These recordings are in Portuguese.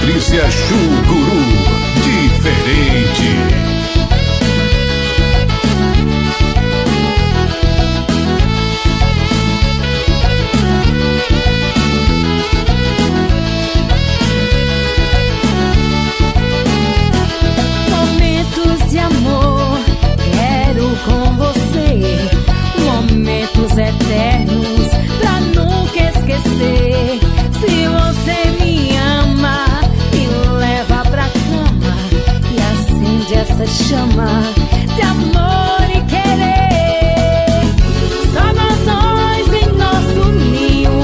Patrícia Chuguru, diferente. Momentos de amor, quero com você. Momentos eternos, pra nunca esquecer. Se você me ama, me leva pra cama e acende essa chama de amor e querer. Só nós dois em nosso ninho,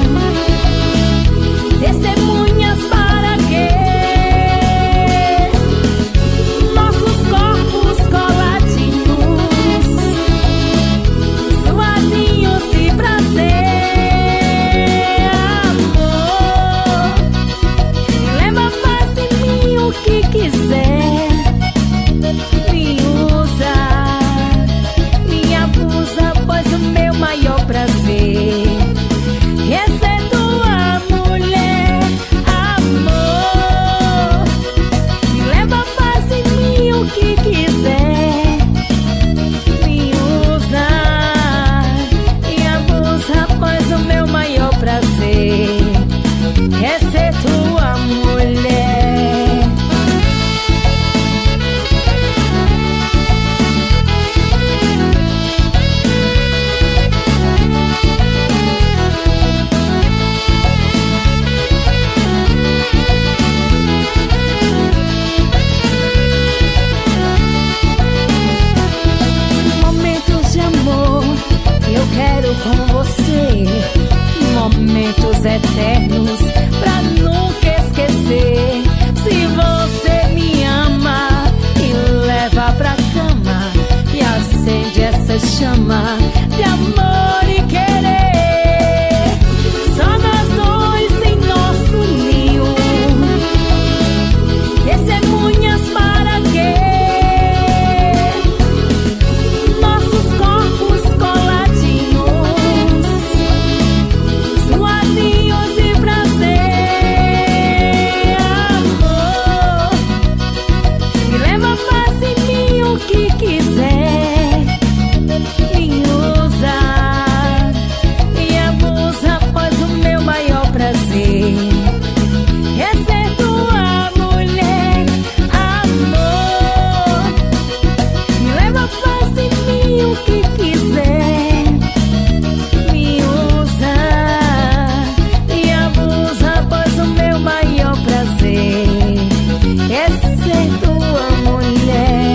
testemunhas para quê? Nossos corpos coladinhos, suadinhos de prazer. Que quiser, me usa, me abusa, pois o meu maior prazer é ser tua mulher, amor. Me leva, faz em mim o que quiser, me usa, me abusa, pois o meu maior prazer é ser tua mulher. Quero com você momentos eternos, pra nunca esquecer. Se você me ama, me leva pra cama e acende essa chama de amor e querer. Só nós dois em nosso ninho, testemunhas para quê? Que quiser, me usa, me abusa, pois o meu maior prazer é ser tua mulher, amor. Me leva, faz em mim o que quiser, me usa, me abusa, pois o meu maior prazer é ser tua mulher.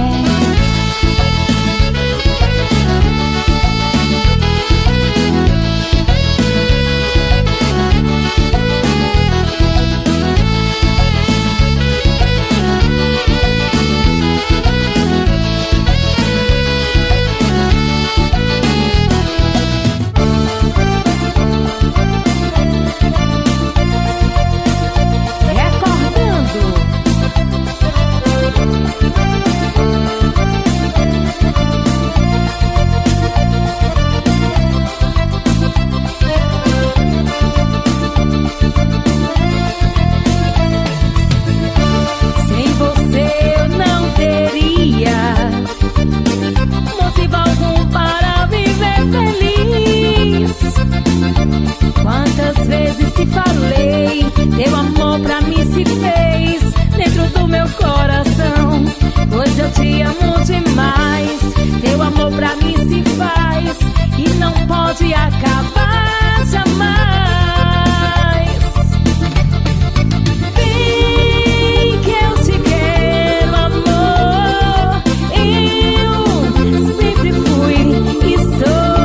Quantas vezes te falei, teu amor pra mim se fez dentro do meu coração, pois eu te amo demais. Teu amor pra mim se faz e não pode acabar jamais. Vem que eu te quero, amor. Eu sempre fui e sou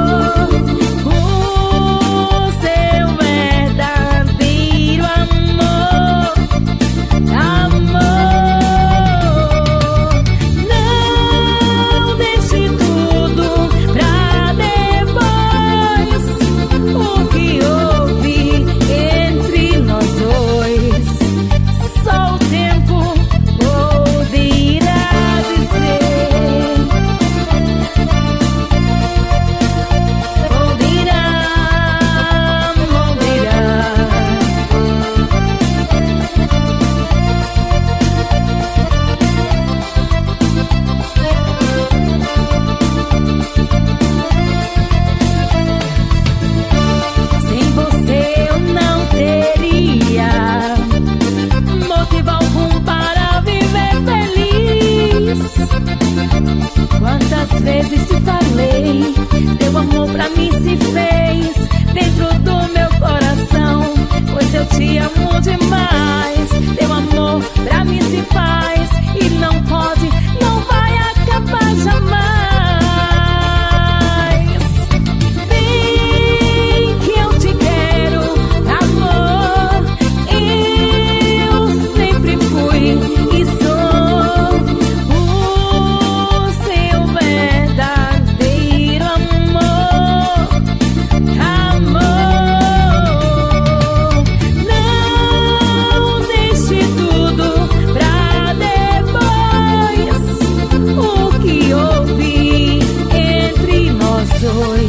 te amo demais. Teu amor pra mim se faz e não pode, não vai acabar jamais. Vem que eu te quero, amor. Eu sempre fui e sou o seu verdadeiro amor. Amor, não deixe tudo pra depois. O que houve entre nós dois